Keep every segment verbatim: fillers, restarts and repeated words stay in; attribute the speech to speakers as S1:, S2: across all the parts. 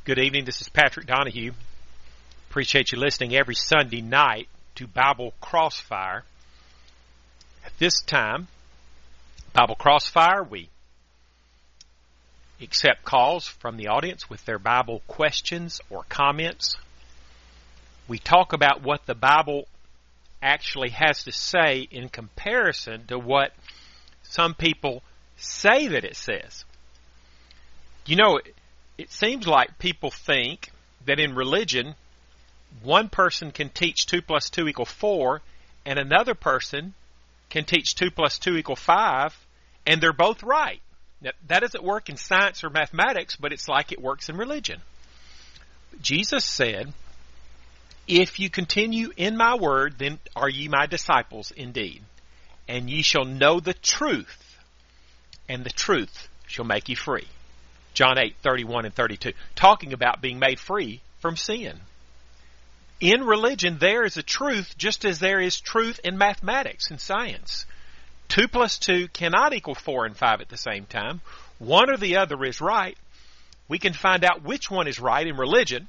S1: Good evening. This is Patrick Donahue. Appreciate you listening every Sunday night to Bible Crossfire. At this time, Bible Crossfire, we accept calls from the audience with their Bible questions or comments. We talk about what the Bible actually has to say in comparison to what some people say that it says. You know, it, it seems like people think that in religion, one person can teach two plus two equal four, and another person can teach two plus two equal five, and they're both right. Now, that doesn't work in science or mathematics, but it's like it works in religion. Jesus said, "If you continue in my word, then are ye my disciples indeed, and ye shall know the truth, and the truth shall make you free." John eight, thirty-one and thirty-two, talking about being made free from sin. In religion, there is a truth just as there is truth in mathematics and science. Two plus two cannot equal four and five at the same time. One or the other is right. We can find out which one is right in religion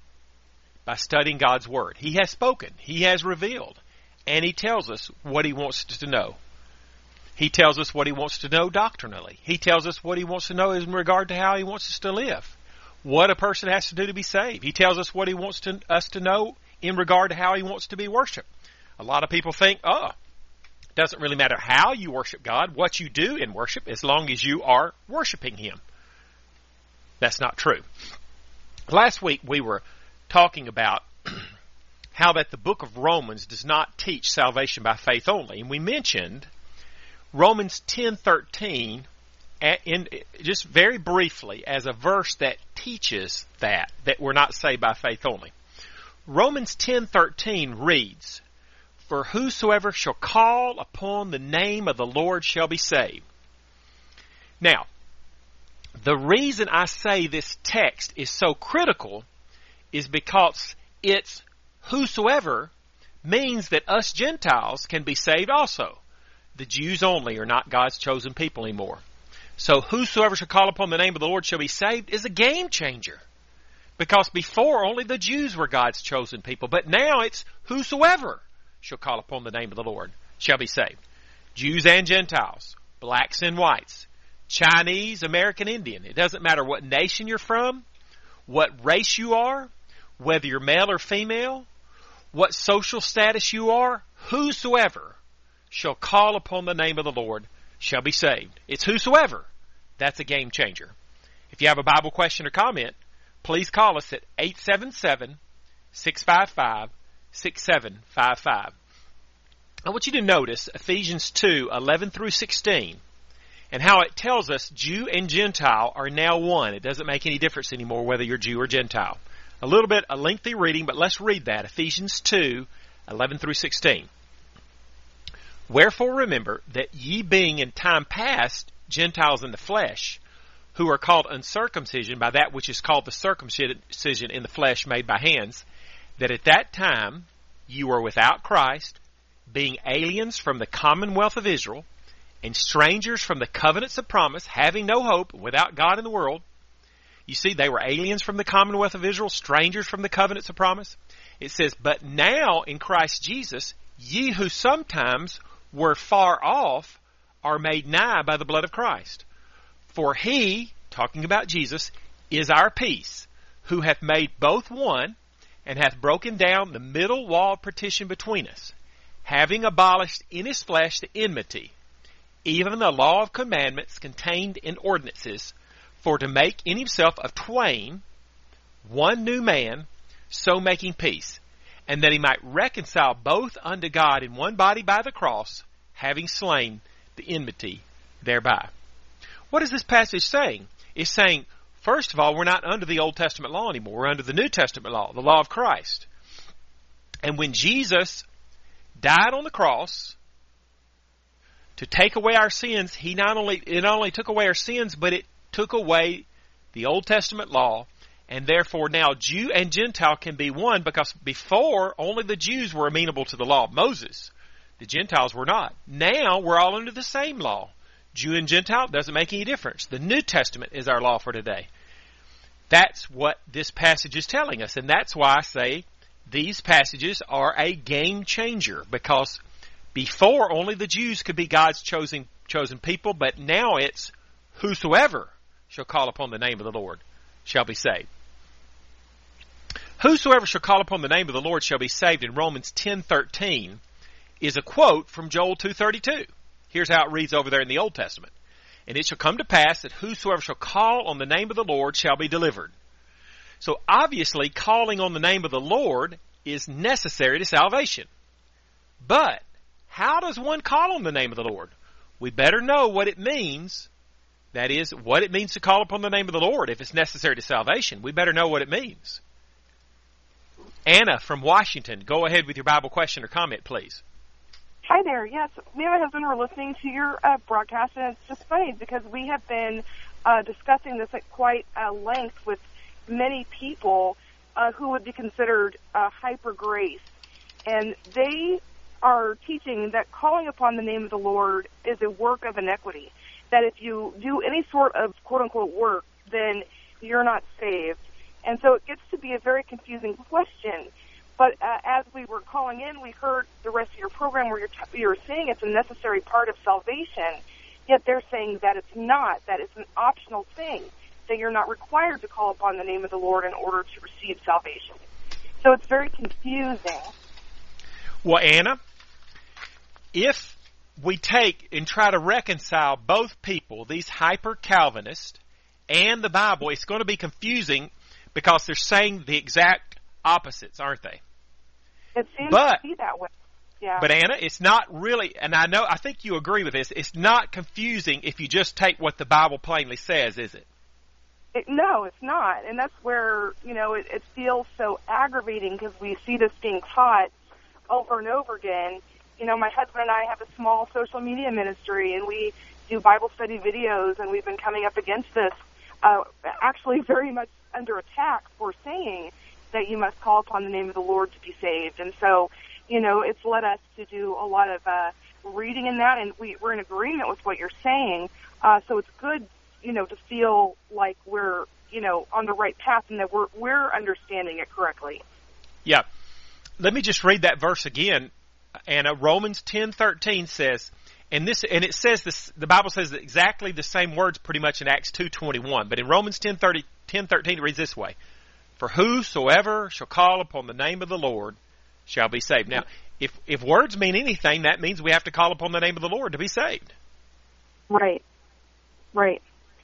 S1: by studying God's Word. He has spoken. He has revealed. And He tells us what He wants us to know. He tells us what He wants to know doctrinally. He tells us what He wants to know in regard to how He wants us to live. What a person has to do to be saved. He tells us what He wants to, us to know in regard to how He wants to be worshiped. A lot of people think, oh, it doesn't really matter how you worship God, what you do in worship, as long as you are worshiping Him. That's not true. Last week we were talking about how that the book of Romans does not teach salvation by faith only. And we mentioned Romans ten thirteen, in, just very briefly, as a verse that teaches that, that we're not saved by faith only. Romans ten thirteen reads, "For whosoever shall call upon the name of the Lord shall be saved." Now, the reason I say this text is so critical is because it's whosoever means that us Gentiles can be saved also. The Jews only are not God's chosen people anymore. So whosoever shall call upon the name of the Lord shall be saved is a game changer. Because before only the Jews were God's chosen people. But now it's whosoever shall call upon the name of the Lord shall be saved. Jews and Gentiles, blacks and whites, Chinese, American Indian. It doesn't matter what nation you're from, what race you are, whether you're male or female, what social status you are, whosoever shall call upon the name of the Lord shall be saved. It's whosoever. That's a game changer. If you have a Bible question or comment, please call us at eight seven seven, six five five, six seven five five. I want you to notice Ephesians two, eleven through sixteen, and how it tells us Jew and Gentile are now one. It doesn't make any difference anymore whether you're Jew or Gentile. A little bit, a lengthy reading, but let's read that. Ephesians two, eleven through sixteen. "Wherefore remember that ye being in time past Gentiles in the flesh, who are called uncircumcision by that which is called the circumcision in the flesh made by hands, that at that time you were without Christ, being aliens from the commonwealth of Israel, and strangers from the covenants of promise, having no hope, without God in the world." You see, they were aliens from the commonwealth of Israel, strangers from the covenants of promise. It says, "But now in Christ Jesus, ye who sometimes were far off are made nigh by the blood of Christ. For He," talking about Jesus, "is our peace, who hath made both one, and hath broken down the middle wall of partition between us, having abolished in His flesh the enmity, even the law of commandments contained in ordinances, for to make in Himself of twain one new man, so making peace, and that He might reconcile both unto God in one body by the cross, having slain the enmity thereby." What is this passage saying? It's saying, first of all, we're not under the Old Testament law anymore. We're under the New Testament law, the law of Christ. And when Jesus died on the cross to take away our sins, He not only, it not only took away our sins, but it took away the Old Testament law. And therefore now Jew and Gentile can be one, because before only the Jews were amenable to the law of Moses. The Gentiles were not. Now we're all under the same law. Jew and Gentile, doesn't make any difference. The New Testament is our law for today. That's what this passage is telling us, and that's why I say these passages are a game changer, because before only the Jews could be God's chosen chosen people, but now it's whosoever shall call upon the name of the Lord shall be saved. Whosoever shall call upon the name of the Lord shall be saved in Romans ten thirteen is a quote from Joel two thirty-two. Here's how it reads over there in the Old Testament. And it shall come to pass that whosoever shall call on the name of the Lord shall be delivered. So obviously calling on the name of the Lord is necessary to salvation. But how does one call on the name of the Lord? We better know what it means. That is, what it means to call upon the name of the Lord if it's necessary to salvation. We better know what it means. Anna from Washington, go ahead with your Bible question or comment, please.
S2: Hi there. Yes, me and my husband were listening to your uh, broadcast, and it's just funny because we have been uh, discussing this at quite a length with many people uh, who would be considered uh, hyper grace, and they are teaching that calling upon the name of the Lord is a work of iniquity, that if you do any sort of quote-unquote work, then you're not saved. And so it gets to be a very confusing question. But uh, as we were calling in, we heard the rest of your program where you're, t- you're saying it's a necessary part of salvation, yet they're saying that it's not, that it's an optional thing, that you're not required to call upon the name of the Lord in order to receive salvation. So it's very confusing.
S1: Well, Anna, if we take and try to reconcile both people, these hyper-Calvinists and the Bible, it's going to be confusing because they're saying the exact opposites, aren't they?
S2: It seems
S1: but,
S2: to be that way. Yeah.
S1: But Anna, it's not really, and I know, I think you agree with this, it's not confusing if you just take what the Bible plainly says, is it?
S2: it no, it's not. And that's where, you know, it, it feels so aggravating because we see this being taught over and over again. You know, my husband and I have a small social media ministry, and we do Bible study videos, and we've been coming up against this, uh, actually very much under attack for saying that you must call upon the name of the Lord to be saved. And so, you know, it's led us to do a lot of uh, reading in that, and we, we're in agreement with what you're saying. Uh, so it's good, you know, to feel like we're, you know, on the right path and that we're we're understanding it correctly.
S1: Yeah. Let me just read that verse again. Anna, Romans ten thirteen says, and this, and it says this, the Bible says exactly the same words pretty much in Acts two twenty-one, but in Romans ten thirteen it reads this way: For whosoever shall call upon the name of the Lord shall be saved. Now, if if words mean anything, that means we have to call upon the name of the Lord to be saved.
S2: Right. Right.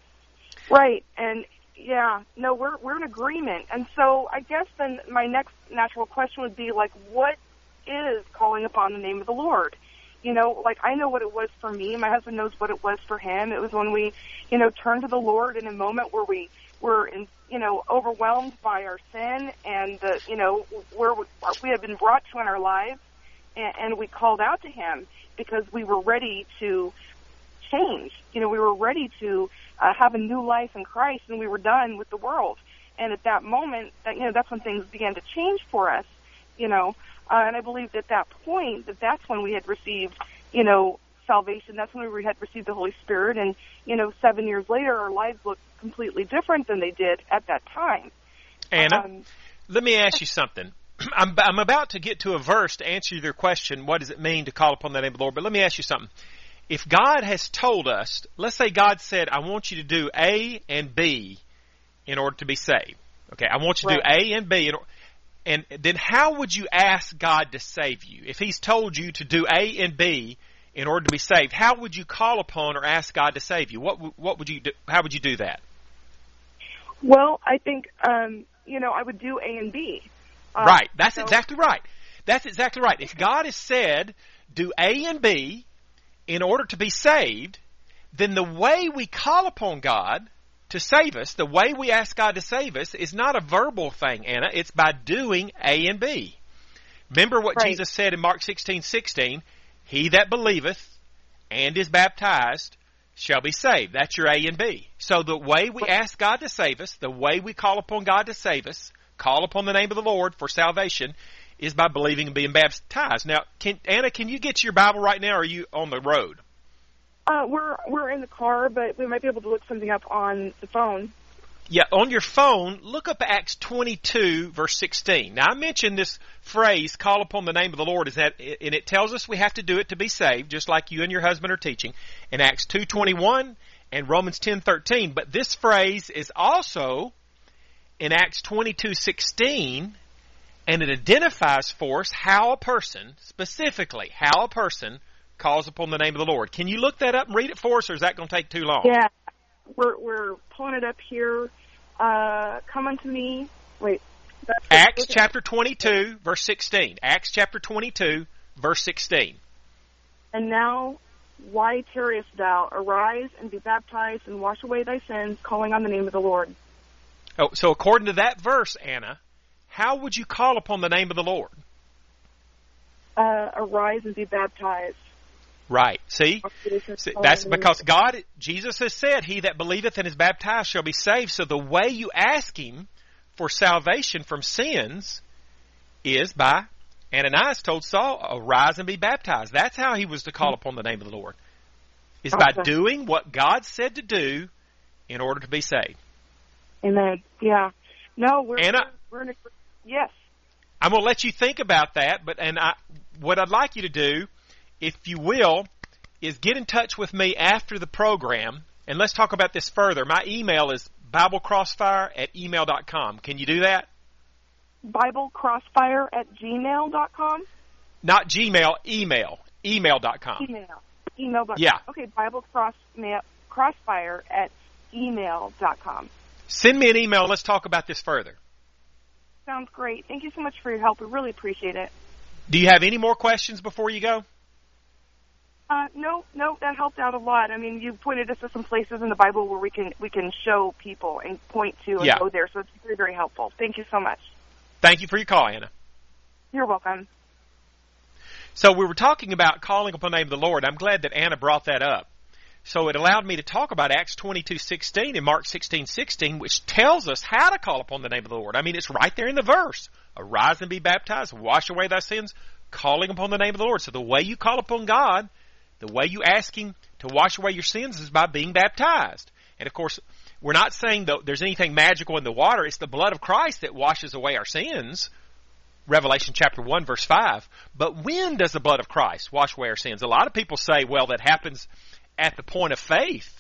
S2: Right. And yeah, no, we're we're in agreement. And so I guess then my next natural question would be like, what is calling upon the name of the Lord? You know, like I know what it was for me. My husband knows what it was for him. It was when we, you know, turned to the Lord in a moment where we were, in, you know, overwhelmed by our sin and the, you know, where we, we had been brought to in our lives, and, and we called out to Him because we were ready to change. You know, we were ready to uh, have a new life in Christ, and we were done with the world. And at that moment, that, you know, that's when things began to change for us. You know. Uh, and I believe at that point that that's when we had received, you know, salvation. That's when we had received the Holy Spirit. And, you know, seven years later, our lives look completely different than they did at that time.
S1: Anna,
S2: um,
S1: let me ask you something. I'm, I'm about to get to a verse to answer your question, what does it mean to call upon the name of the Lord? But let me ask you something. If God has told us, let's say God said, I want you to do A and B in order to be saved. Okay, I want you to
S2: right.
S1: do A and B in order. And then how would you ask God to save you? If He's told you to do A and B in order to be saved, how would you call upon or ask God to save you? What what would you do? How would you do that?
S2: Well, I think, um, you know, I would do A and B. Um,
S1: right. That's
S2: so-
S1: exactly right. That's exactly right. If God has said, do A and B in order to be saved, then the way we call upon God to save us, the way we ask God to save us is not a verbal thing, Anna. It's by doing A and B. Remember what
S2: right.
S1: Jesus said in Mark sixteen sixteen, He that believeth and is baptized shall be saved. That's your A and B. So the way we ask God to save us, the way we call upon God to save us, call upon the name of the Lord for salvation, is by believing and being baptized. Now, can, Anna, can you get to your Bible right now, or are you on the road?
S2: Uh, we're we're in the car, but we might be able to look something up on the phone.
S1: Yeah, on your phone, look up Acts twenty-two, verse sixteen. Now, I mentioned this phrase, call upon the name of the Lord, is that, and it tells us we have to do it to be saved, just like you and your husband are teaching, in Acts two twenty-one and Romans ten thirteen. But this phrase is also in Acts twenty-two sixteen, and it identifies for us how a person, specifically, how a person calls upon the name of the Lord. Can you look that up and read it for us, or is that going to take too long?
S2: Yeah, we're, we're pulling it up here. Uh, come unto me. Wait. That's
S1: Acts chapter twenty-two, verse sixteen. Acts chapter twenty-two, verse sixteen.
S2: And now, why tarriest thou? Arise and be baptized and wash away thy sins, calling on the name of the Lord.
S1: Oh, so according to that verse, Anna, how would you call upon the name of the Lord?
S2: Uh, arise and be baptized.
S1: Right. See? See? That's because God, Jesus has said, he that believeth and is baptized shall be saved. So the way you ask him for salvation from sins is by, Ananias told Saul, arise and be baptized. That's how he was to call upon the name of the Lord. Is by
S2: Okay.
S1: doing what God said to do in order to be saved.
S2: Amen. Yeah. No, we're,
S1: Anna,
S2: we're, we're in a, yes.
S1: I'm going to let you think about that, but and I, what I'd like you to do, if you will, is get in touch with me after the program, and let's talk about this further. My email is biblecrossfire at email dot com. Can you do that?
S2: BibleCrossfire at gmail dot com?
S1: Not Gmail, email. email dot com.
S2: Email. Email dot com.
S1: Yeah.
S2: Okay, BibleCrossfire at email dot com.
S1: Send me an email. Let's talk about this further.
S2: Sounds great. Thank you so much for your help. We really appreciate it.
S1: Do you have any more questions before you go?
S2: Uh, no, no, that helped out a lot. I mean, you pointed us to some places in the Bible where we can we can show people and point to and
S1: Yeah.
S2: go there. So it's very, very helpful. Thank you so much.
S1: Thank you for your call, Anna.
S2: You're welcome.
S1: So we were talking about calling upon the name of the Lord. I'm glad that Anna brought that up. So it allowed me to talk about Acts twenty-two sixteen and Mark sixteen sixteen, which tells us how to call upon the name of the Lord. I mean, it's right there in the verse. Arise and be baptized, wash away thy sins, calling upon the name of the Lord. So the way you call upon God, the way you ask him to wash away your sins is by being baptized. And of course, we're not saying that there's anything magical in the water. It's the blood of Christ that washes away our sins. Revelation chapter one, verse five. But when does the blood of Christ wash away our sins? A lot of people say, well, that happens at the point of faith.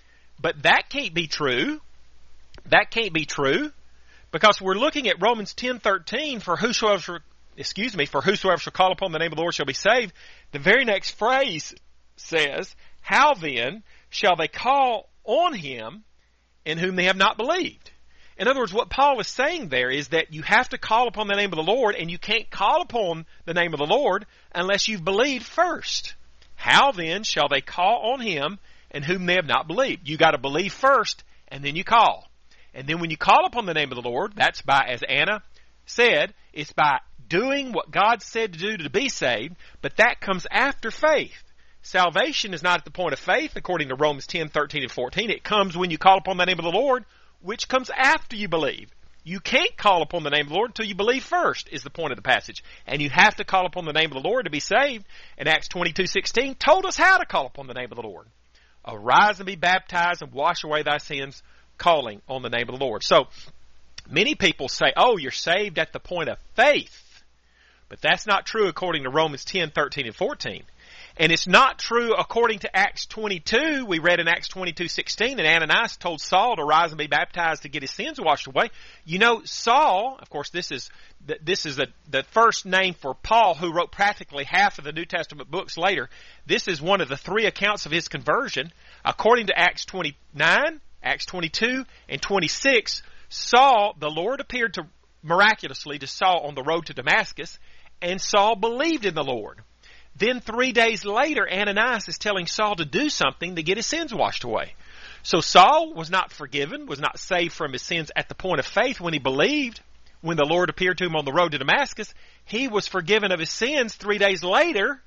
S1: But that can't be true. That can't be true. Because we're looking at Romans ten thirteen, for whosoever shall, excuse me, for whosoever shall call upon the name of the Lord shall be saved. The very next phrase says, how then shall they call on him in whom they have not believed? In other words, what Paul is saying there is that you have to call upon the name of the Lord, and you can't call upon the name of the Lord unless you've believed first. How then shall they call on him in whom they have not believed? You got to believe first, and then you call. And then when you call upon the name of the Lord, that's by, as Anna said, it's by doing what God said to do to be saved, but that comes after faith. Salvation is not at the point of faith, according to Romans ten thirteen and fourteen. It comes when you call upon the name of the Lord, which comes after you believe. You can't call upon the name of the Lord until you believe first, is the point of the passage. And you have to call upon the name of the Lord to be saved. And Acts twenty-two sixteen told us how to call upon the name of the Lord. Arise and be baptized and wash away thy sins, calling on the name of the Lord. So, many people say, oh, you're saved at the point of faith. But that's not true according to Romans ten thirteen and fourteen. And it's not true according to Acts twenty-two. We read in Acts twenty-two sixteen that Ananias told Saul to rise and be baptized to get his sins washed away. You know, Saul, of course, this is this is the, the first name for Paul, who wrote practically half of the New Testament books later. This is one of the three accounts of his conversion. According to Acts twenty-nine, Acts twenty-two, and twenty-six, Saul, the Lord appeared to miraculously to Saul on the road to Damascus, and Saul believed in the Lord. Then three days later, Ananias is telling Saul to do something to get his sins washed away. So Saul was not forgiven, was not saved from his sins at the point of faith when he believed. When the Lord appeared to him on the road to Damascus, he was forgiven of his sins three days later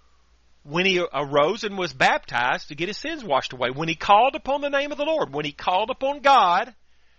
S1: when he arose and was baptized to get his sins washed away. When he called upon the name of the Lord, when he called upon God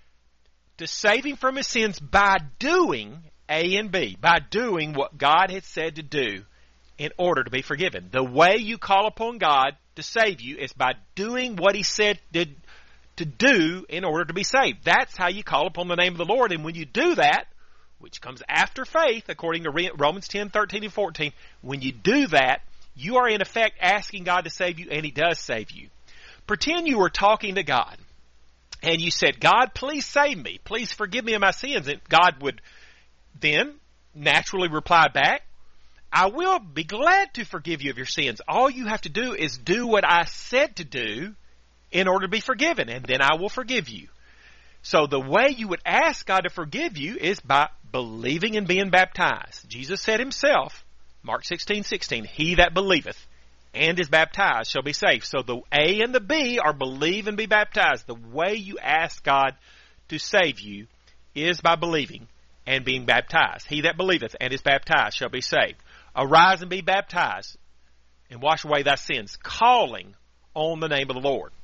S1: to save him from his sins by doing A and B, by doing what God had said to do in order to be forgiven. The way you call upon God to save you is by doing what he said did to do in order to be saved. That's how you call upon the name of the Lord. And when you do that, which comes after faith, according to Romans ten, thirteen, and fourteen, when you do that, you are in effect asking God to save you, and He does save you. Pretend you were talking to God, and you said, God, please save me. Please forgive me of my sins. And God would then naturally reply back, I will be glad to forgive you of your sins. All you have to do is do what I said to do in order to be forgiven, and then I will forgive you. So the way you would ask God to forgive you is by believing and being baptized. Jesus said Himself, Mark sixteen, sixteen, he that believeth and is baptized shall be saved. So the A and the B are believe and be baptized. The way you ask God to save you is by believing and being baptized. He that believeth and is baptized shall be saved. Arise and be baptized and wash away thy sins, calling on the name of the Lord.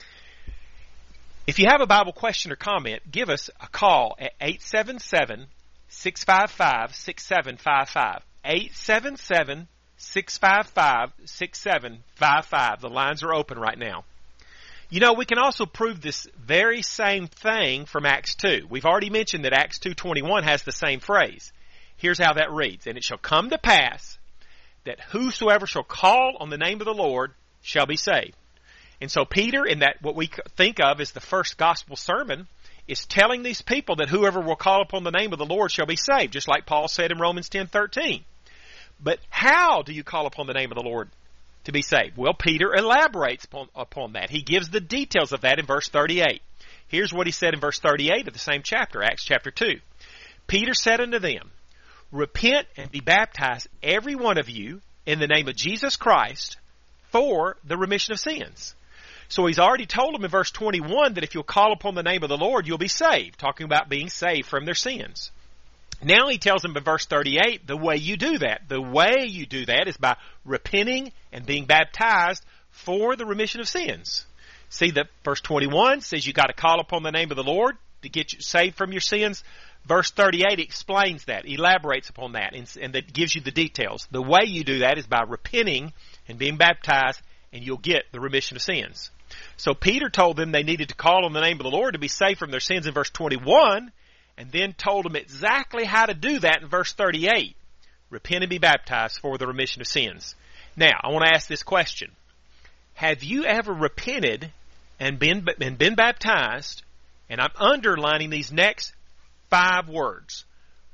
S1: If you have a Bible question or comment, give us a call at eight seven seven, six five five, six seven five five. eight seven seven, six five five, six seven five five. The lines are open right now. You know, we can also prove this very same thing from Acts two. We've already mentioned that Acts two twenty-one has the same phrase. Here's how that reads. And it shall come to pass that whosoever shall call on the name of the Lord shall be saved. And so Peter, in that what we think of as the first gospel sermon, is telling these people that whoever will call upon the name of the Lord shall be saved, just like Paul said in Romans ten, thirteen. But how do you call upon the name of the Lord to be saved? Well, Peter elaborates upon, upon that. He gives the details of that in verse thirty-eight. Here's what he said in verse thirty-eight of the same chapter, Acts chapter two. Peter said unto them, Repent and be baptized, every one of you, in the name of Jesus Christ, for the remission of sins. So he's already told them in verse twenty-one that if you'll call upon the name of the Lord, you'll be saved, talking about being saved from their sins. Now he tells them in verse thirty-eight the way you do that. The way you do that is by repenting and being baptized for the remission of sins. See that verse twenty-one says you got to call upon the name of the Lord to get you saved from your sins. Verse thirty-eight explains that, elaborates upon that, and, and that gives you the details. The way you do that is by repenting and being baptized, and you'll get the remission of sins. So Peter told them they needed to call on the name of the Lord to be saved from their sins in verse twenty-one, and then told them exactly how to do that in verse thirty-eight. Repent and be baptized for the remission of sins. Now, I want to ask this question. Have you ever repented and been, and been baptized, and I'm underlining these next five words,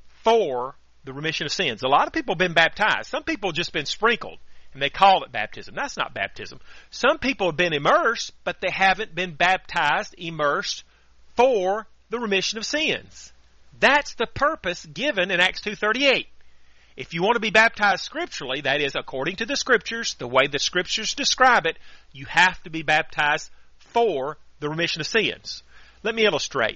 S1: for the remission of sins? A lot of people have been baptized. Some people have just been sprinkled, and they call it baptism. That's not baptism. Some people have been immersed, but they haven't been baptized, immersed, for the remission of sins. That's the purpose given in Acts two thirty-eight. If you want to be baptized scripturally, that is, according to the Scriptures, the way the Scriptures describe it, you have to be baptized for the remission of sins. Let me illustrate.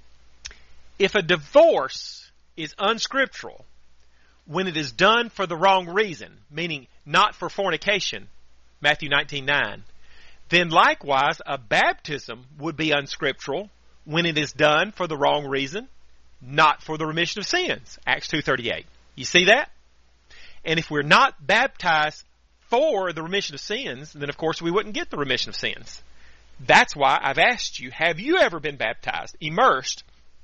S1: If a divorce is unscriptural, when it is done for the wrong reason, meaning not for fornication, Matthew nineteen nine, then likewise a baptism would be unscriptural when it is done for the wrong reason, not for the remission of sins, Acts two thirty-eight. You see that? And if we're not baptized for the remission of sins, then of course we wouldn't get the remission of sins. That's why I've asked you, have you ever been baptized, immersed,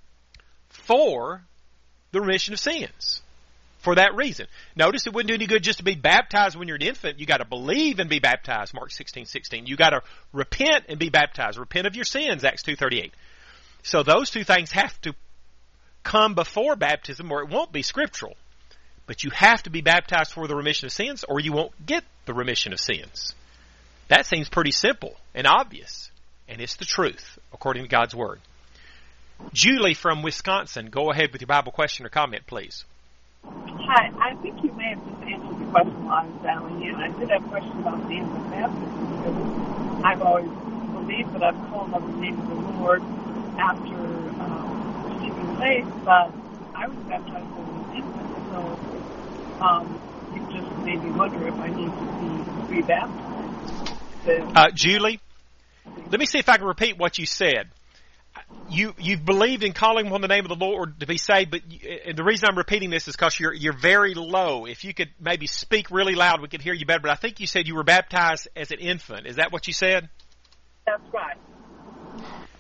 S1: for the remission of sins? For that reason. Notice it wouldn't do any good just to be baptized when you're an infant. You got to believe and be baptized, Mark sixteen, sixteen. You got to repent and be baptized. Repent of your sins, Acts two thirty-eight. So those two things have to come before baptism, or it won't be scriptural. But you have to be baptized for the remission of sins, or you won't get the remission of sins. That seems pretty simple and obvious, and it's the truth, according to God's Word. Julie from Wisconsin, go ahead with your Bible question or comment, please.
S3: Hi, I think you may have just answered the question while I was dialing in. I did have a question about the infant baptism, because I've always believed that I've called on the name of the Lord after um, receiving faith, but I was baptized as an infant, so um, it just made me wonder if I need to be rebaptized.
S1: Uh, Julie, let me see if I can repeat what you said. You, you've believed in calling upon the name of the Lord to be saved, but you, and the reason I'm repeating this is because you're, you're very low. If you could maybe speak really loud, we could hear you better, but I think you said you were baptized as an infant. Is that what you said?
S3: That's right.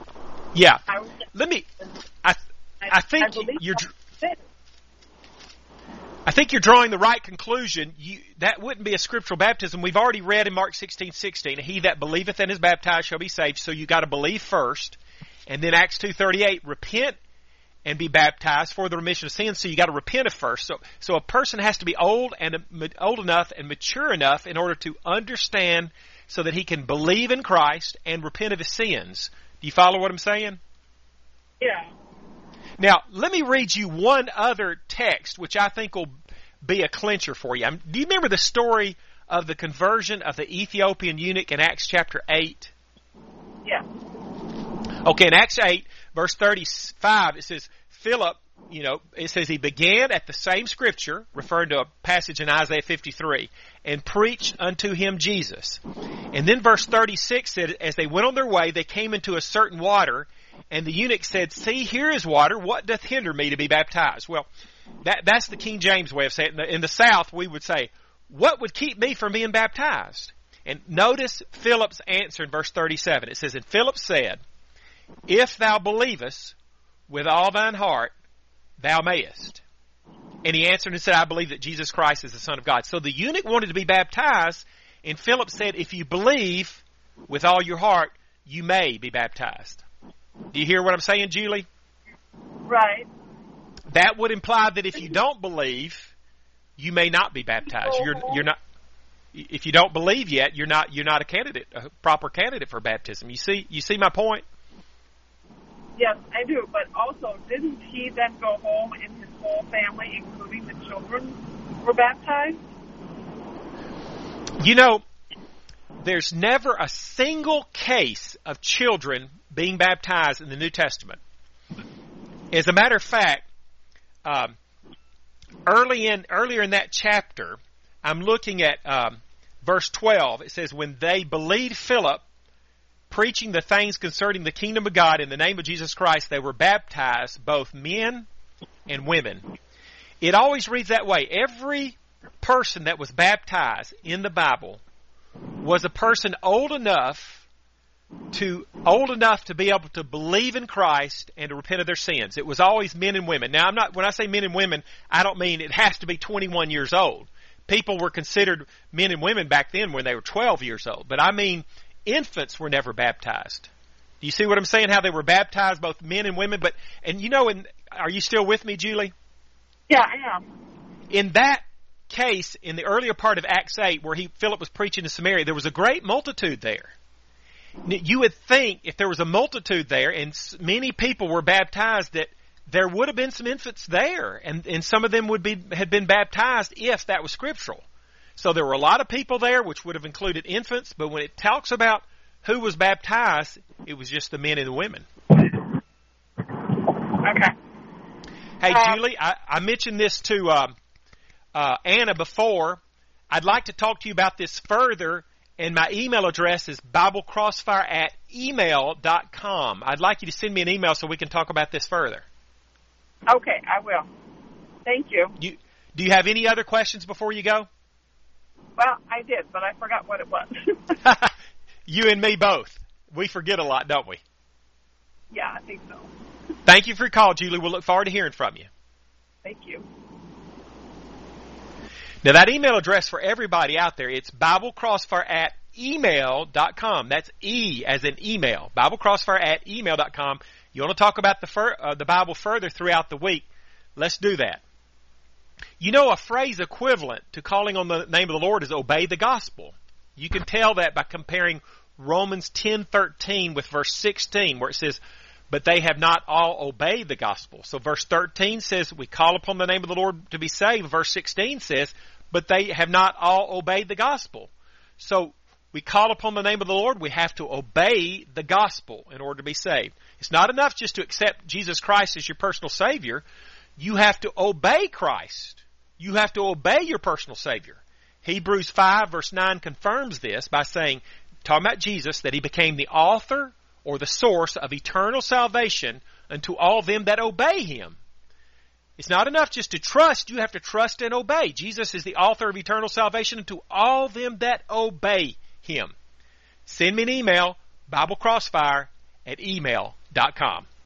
S1: Yeah.
S3: I,
S1: Let me. I I think
S3: I believe
S1: you're.
S3: that's it.
S1: I think you're drawing the right conclusion. You, that wouldn't be a scriptural baptism. We've already read in Mark sixteen sixteen, he that believeth and is baptized shall be saved. So you got to believe first, and then Acts two thirty-eight, repent and be baptized for the remission of sins. So you got to repent first. So so a person has to be old and old enough and mature enough in order to understand, so that he can believe in Christ and repent of his sins. Do you follow what I'm saying?
S3: Yeah.
S1: Now, let me read you one other text, which I think will be a clincher for you. Do you remember the story of the conversion of the Ethiopian eunuch in Acts chapter eight?
S3: Yeah.
S1: Okay, in Acts eight, verse thirty-five, it says, Philip, you know, it says he began at the same scripture, referring to a passage in Isaiah fifty-three, and preached unto him Jesus. And then verse thirty-six said, as they went on their way, they came into a certain water, and the eunuch said, see, here is water. What doth hinder me to be baptized? Well, that, that's the King James way of saying it. In the, in the South, we would say, what would keep me from being baptized? And notice Philip's answer in verse thirty-seven. It says, and Philip said, if thou believest with all thine heart, thou mayest. And he answered and said, I believe that Jesus Christ is the Son of God. So the eunuch wanted to be baptized, and Philip said, if you believe with all your heart, you may be baptized. Do you hear what I'm saying, Julie?
S3: Right.
S1: That would imply that if you don't believe, you may not be baptized. You're you're not. If you don't believe yet, you're not you're not a candidate, a proper candidate for baptism. You see, you see my point?
S3: Yes, I do. But also, didn't he then go home and his whole family, including the children, were baptized?
S1: You know, there's never a single case of children being baptized in the New Testament. As a matter of fact, um, early in earlier in that chapter, I'm looking at um, verse twelve. It says, when they believed Philip, preaching the things concerning the kingdom of God in the name of Jesus Christ, they were baptized, both men and women. It always reads that way. Every person that was baptized in the Bible was a person old enough to old enough to be able to believe in Christ and to repent of their sins. It was always men and women. Now, I'm not when I say men and women, I don't mean it has to be twenty-one years old. People were considered men and women back then when they were twelve years old. But I mean, infants were never baptized. Do you see what I'm saying? How they were baptized, both men and women. But and you know, and are you still with me, Julie?
S3: Yeah, I am.
S1: In that case, in the earlier part of Acts eight, where he Philip was preaching in Samaria, there was a great multitude there. You would think if there was a multitude there and many people were baptized that there would have been some infants there, and, and some of them would be had been baptized if that was scriptural. So there were a lot of people there, which would have included infants, but when it talks about who was baptized, it was just the men and the women.
S3: Okay.
S1: Hey,
S3: Uh,
S1: Julie, I, I mentioned this to um, uh, Anna before. I'd like to talk to you about this further. And my email address is biblecrossfire at email dot com. I'd like you to send me an email so we can talk about this further.
S3: Okay, I will. Thank you.
S1: You, do you have any other questions before you go?
S3: Well, I did, but I forgot what it was.
S1: You and me both. We forget a lot, don't we?
S3: Yeah, I think so.
S1: Thank you for your call, Julie. We'll look forward to hearing from you.
S3: Thank you.
S1: Now, that email address for everybody out there, it's biblecrossfire at email dot com. That's E as in email. biblecrossfire at email dot com. You want to talk about the, fir- uh, the Bible further throughout the week? Let's do that. You know, a phrase equivalent to calling on the name of the Lord is obey the gospel. You can tell that by comparing Romans ten thirteen with verse sixteen, where it says, but they have not all obeyed the gospel. So verse thirteen says we call upon the name of the Lord to be saved. Verse sixteen says, but they have not all obeyed the gospel. So we call upon the name of the Lord. We have to obey the gospel in order to be saved. It's not enough just to accept Jesus Christ as your personal Savior. You have to obey Christ. You have to obey your personal Savior. Hebrews five verse nine confirms this by saying, talking about Jesus, that He became the author or the source of eternal salvation unto all them that obey Him. It's not enough just to trust. You have to trust and obey. Jesus is the author of eternal salvation unto all them that obey Him. Send me an email, biblecrossfire at email dot com.